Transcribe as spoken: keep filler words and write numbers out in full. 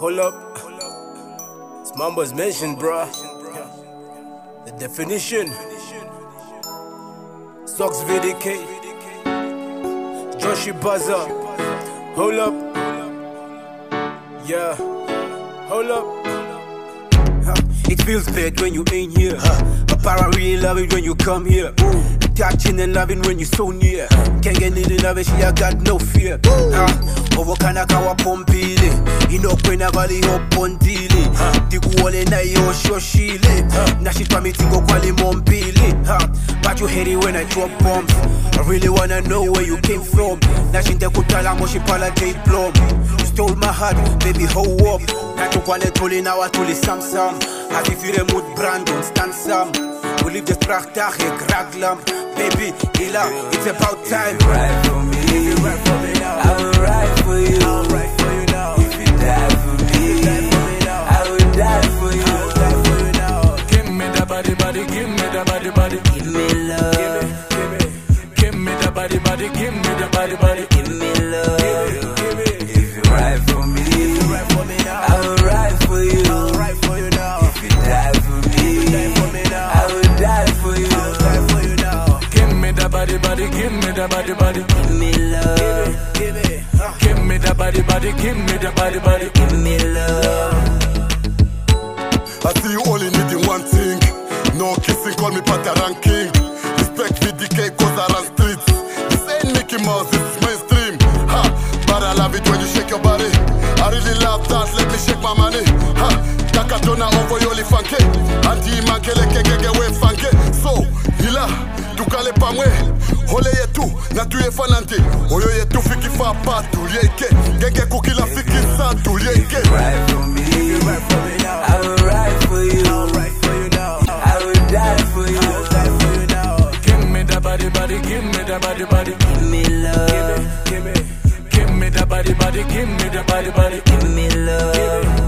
Hold up. It's Mambo's mentioned, bruh. The definition. Socks V D K. Joshi Buzzer. Hold up. Yeah. Hold up. Huh. It feels bad when you ain't here. Huh. But I really love it when you come here. Ooh. Touching and loving when you so near. Can't get near the love, she I got no fear. Huh. Over kana kawa pompili. Ino kwena gali hopondili. Tikuole na yo shoshile. Na she twa mitingo kwali mompili. But you hate it when I drop bombs. I really wanna know where you came from. Na shinte kutala moshi pala J Plum. You stole my heart, baby, hold up. Na tukwale tuli na watuli sam sam. As if you're a mood brand, don't stand some. We live the prachtag, ik raglam. Baby, Hila, it's about time. If you ride for me, if you ride for me now, I will ride for you. I'll ride for you now. If you die for me, if you die for me now, I will die for you. I will die for you now. Give me the body, body, give me the body, body. Give me love. Give me, give me, give me the body, body, give me the body, body. Give me love. Give me, give me. If you ride for me, if you ride for me now, I will ride for you. I'll ride for you now. If you die for me, if you die for me now, I will die for you. I'll die for you now. Give me the body, body, give me the body, body. Give me love. Give me, huh. Give me the body, body, give me the body, body. Give me love. I see you only needing one thing. No kissing, call me Pataran King. Respect V D K cause I run streets. This ain't Mickey Mouse, this is mainstream. Ha, but I love it when you shake your body. I really love that, let me shake my money. Ha, Takatona over yoli funky. Anti mankele kegege we funky. So, hila, tukale pamwe. Hole yetu, na tuye fanante. Oyo yetu fiki fa pa tulieke. Genge kukila fiki sa tulieke. Ride for me, If you ride for me now, I will ride for you. I'll ride for you now. I will die for you. I'll die for you now. Give me the body, body, give me the body, body. Give me love. Give me, Give me the body, body, give me the body, body. Give me love.